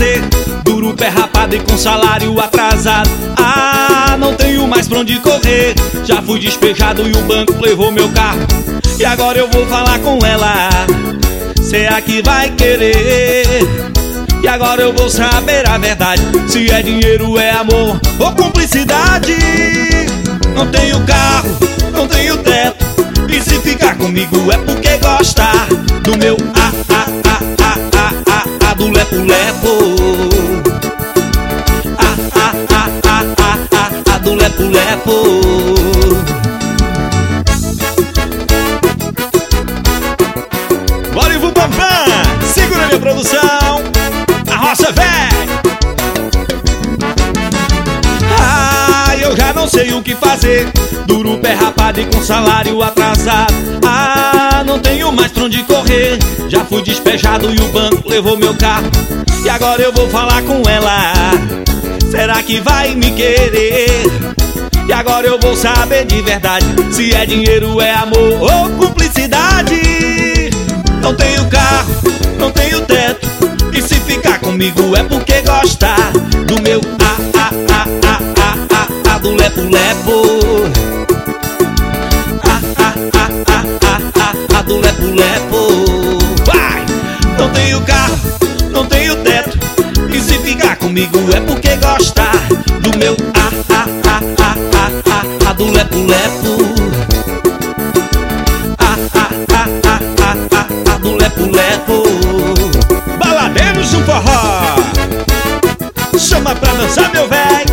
fazer. Duro, pé rapado e com salário atrasado. Ah, não tenho mais pra onde correr. Já fui despejado e o banco levou meu carro. E agora eu vou falar com ela, será que vai querer? E agora eu vou saber a verdade, se é dinheiro, é amor ou cumplicidade. Não tenho carro, não tenho teto, e se ficar comigo é porque gosta do meu do lepo-lepo. Do lepo-lepo. Bora, Ivo Pampam, segura minha produção, a roça velho. Ah, eu já não sei o que fazer. Duro, pé rapado e com salário atrasado. Ah, não tenho mais pra onde correr. Já fui despejado e o banco levou meu carro. E agora eu vou falar com ela, será que vai me querer? E agora eu vou saber de verdade, se é dinheiro, é amor ou cumplicidade. Não tenho carro, não tenho teto, e se ficar comigo é porque gosta do meu do lepo-lepo. Do lepo-lepo. Vai! Não tenho carro, não tenho teto, e se ficar comigo é porque gosta do meu do lepo-lepo. Do lepo-lepo. Baladeiros do forró, chama pra dançar, meu véi.